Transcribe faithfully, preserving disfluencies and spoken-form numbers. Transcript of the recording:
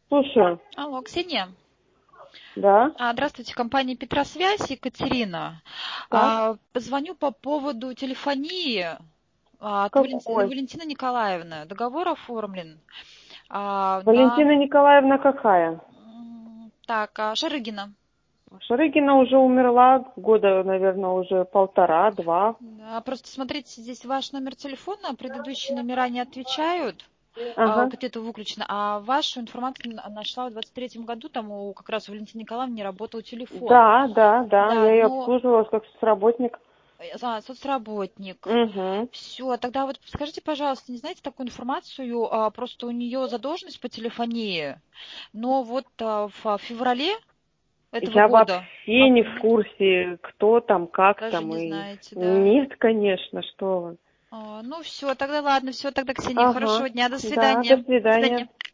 Слушаю. Алло, Ксения. Да. А, Здравствуйте, компания Петросвязь, Екатерина. Так. А, Позвоню по поводу телефонии а, от Вален- Какой? Валентины Николаевны. Договор оформлен а, на Валентина Николаевна какая? м, так, а, Шарыгина. Шарыгина уже умерла года, наверное, уже полтора-два. Да, просто смотрите, здесь ваш номер телефона, предыдущие номера не отвечают. А, Ага. вот это выключено. А вашу информацию н- нашла в двадцать третьем году, там у, как раз у Валентины Николаевны не работал телефон. Да, да, да. Да, Я ее но обслуживала как соцработник. э, а, соцработник. Угу. Все, тогда вот скажите, пожалуйста, не знаете такую информацию, а, просто у нее задолженность по телефонии, но вот а, в феврале этого Я года, вообще а, не в курсе, кто там, как даже там. не И... знаете, да. Нет, конечно, что вы. А, ну все, тогда ладно, все, тогда, Ксения, Ага. хорошего дня, до Да, до свидания. До свидания. свидания.